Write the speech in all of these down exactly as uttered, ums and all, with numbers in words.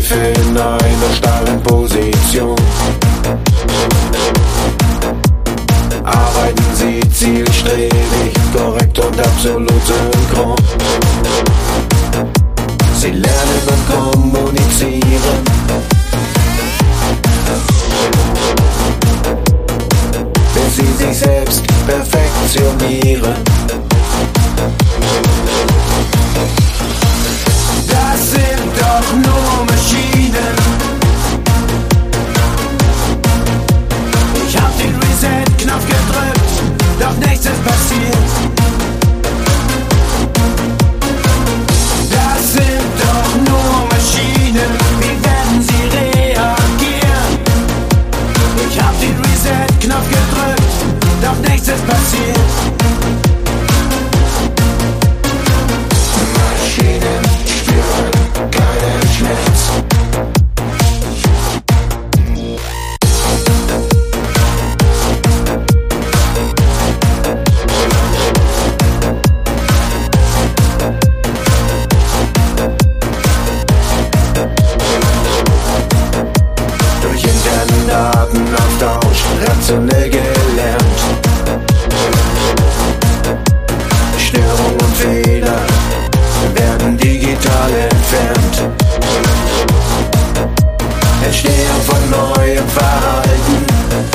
Schleife in einer starren Position. Arbeiten Sie zielstrebig, korrekt und absolut synchron. Sie lernen und kommunizieren. Bis Sie sich selbst perfektionieren. Das sind doch nur Maschinen. Ich hab den Reset-Knopf gedrückt, doch nichts ist passiert. Das sind doch nur Maschinen, wie werden sie reagieren? Ich hab den Reset-Knopf gedrückt, doch nichts ist passiert. Maschinen spüren keinen Schmerz. Durch internen Datenaustausch rationell gelernt. Störung und Fehler werden digital entfernt. Entstehung von neuem Verhalten.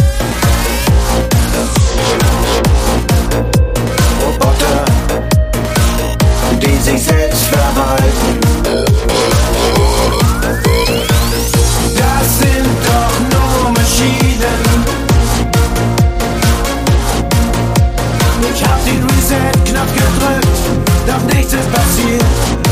Roboter, die sich selbst verwalten. Das sind doch nur Maschinen. Ich hab den Reset-Knopf gedrückt, doch nichts ist passiert.